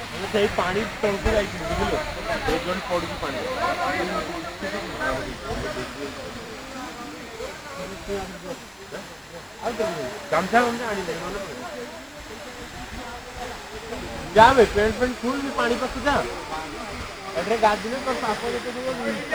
ସେଇ ପାଣି ତଳକୁ ଯାଇଥିଲି ବୁଝିଲୁ ଏଇ ଜଣେ ପଡୁଛି ପାଣି ଗାମଛା ଆଣିଲେ ଯା ବେ ପେଣ୍ଟ ଫେଣ୍ଟ ଫୁଲ ବି ପାଣି ପାଖକୁ ଯା ଏଠାରେ ଗାଧିଲେ ତ ସାପ ଯେତେ ଥିବ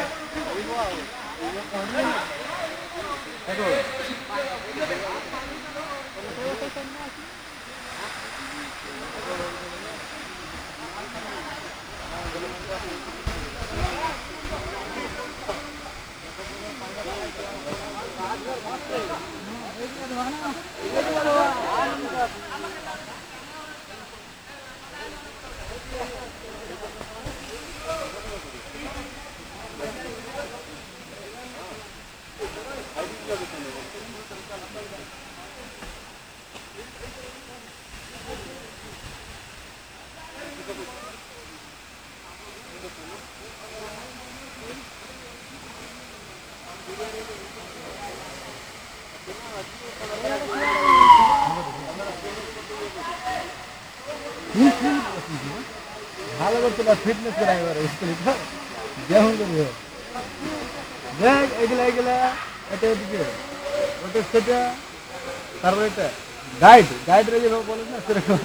ভালো করতে ফিটনেস করা এবারে যেমন করি দেখ এগুলা এগুলা এটা এদিকে ওটা সেটা তারপরে এটা গাইড গাইড রে যেভাবে বলে না সেরকম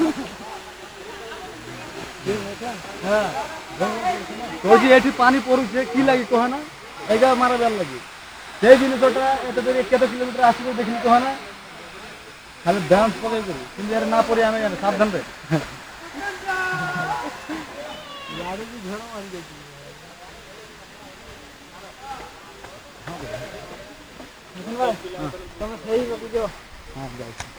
হ্যাঁ তো যে এটি পানি পড়ুছে কি লাগে কহ না এইটা মারা বেল লাগে সেই জিনিসটা এটা থেকে কত কিলোমিটার আসবে দেখিনি কহ না খালি ডান্স পকাই করি কিন্তু এর না পড়ে আমি জানি সাবধান রে यार भी झड़ मान गई हां भाई तुम सही बता दो हां